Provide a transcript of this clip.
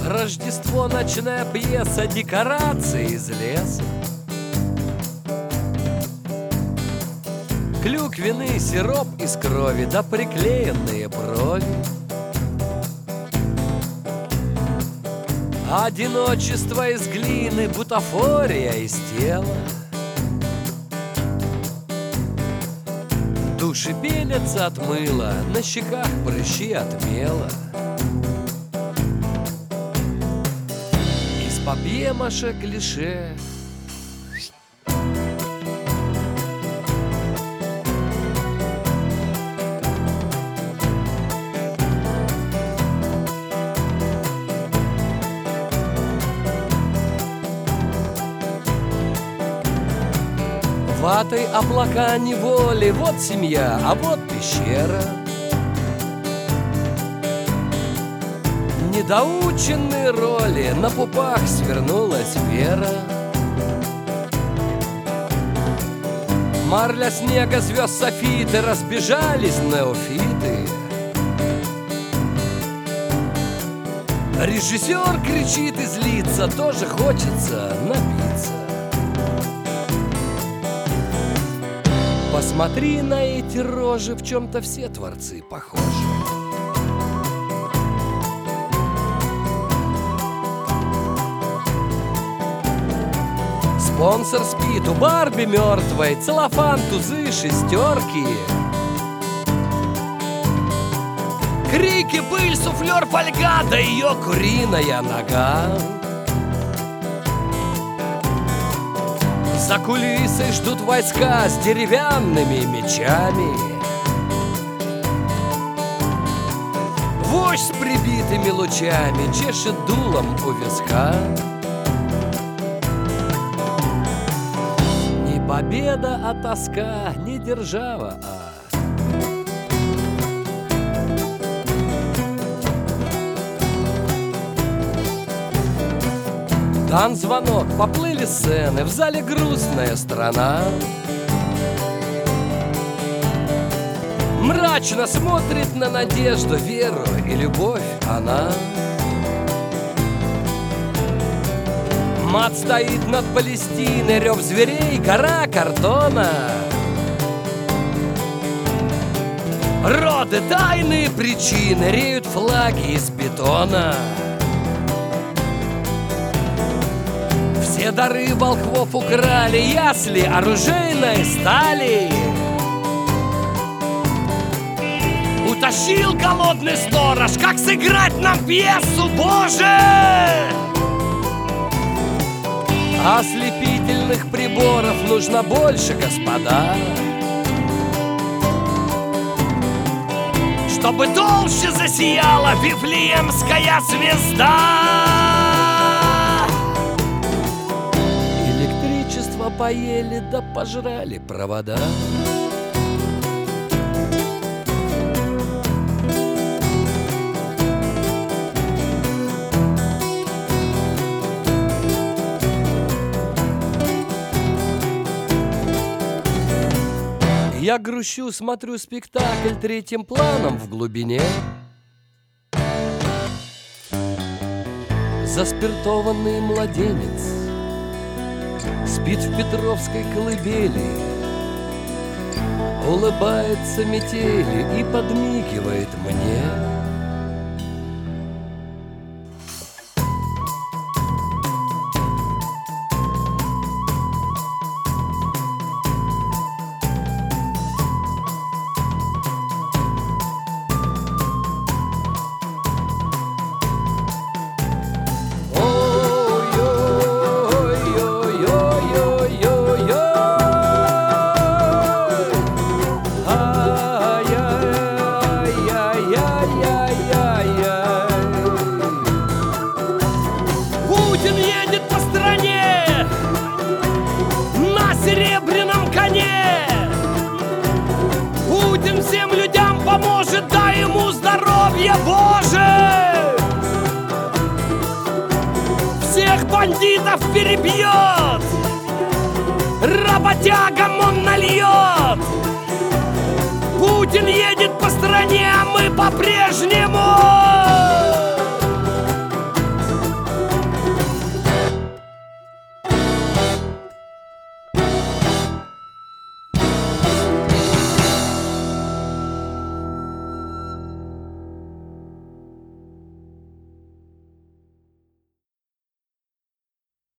Рождество, ночная пьеса, декорации из леса. Клюквенный сироп из крови, да приклеенные брови. Одиночество из глины, бутафория из тела. Души пенятся от мыла, на щеках прыщи от мела. Из папье-маше клише. Ватой облака неволи, вот семья, а вот пещера. Недоученные роли, на пупах свернулась вера. Марля снега, звезд софиты, разбежались неофиты. Режиссер кричит и злится, тоже хочется напиться. Посмотри на эти рожи, в чем-то все творцы похожи. Спонсор спит, у Барби мертвой, целлофан, тузы, шестерки. Крики, пыль, суфлер, фольга, да ее куриная нога. За кулисой ждут войска с деревянными мечами. Вождь с прибитыми лучами чешет дулом у виска. Не победа, а тоска, не держава, дан звонок, поплыли сцены, в зале грустная страна. Мрачно смотрит на надежду, веру и любовь она. Мат стоит над Палестиной, рев зверей, гора картона. Роды, тайные причины, реют флаги из бетона. Все дары волхвов украли, ясли оружейной стали. Утащил голодный сторож, как сыграть нам пьесу, Боже! Ослепительных приборов нужно больше, господа, чтобы толще засияла Вифлеемская звезда. Электричество поели, да пожрали провода. Я грущу, смотрю спектакль третьим планом в глубине. Заспиртованный младенец спит в Петровской колыбели, улыбается метели и подмигивает мне. Путин едет по стране на серебряном коне. Путин всем людям поможет, дай ему здоровье, Боже! Всех бандитов перебьет, работягам он нальет. Путин едет по стране, а мы по-прежнему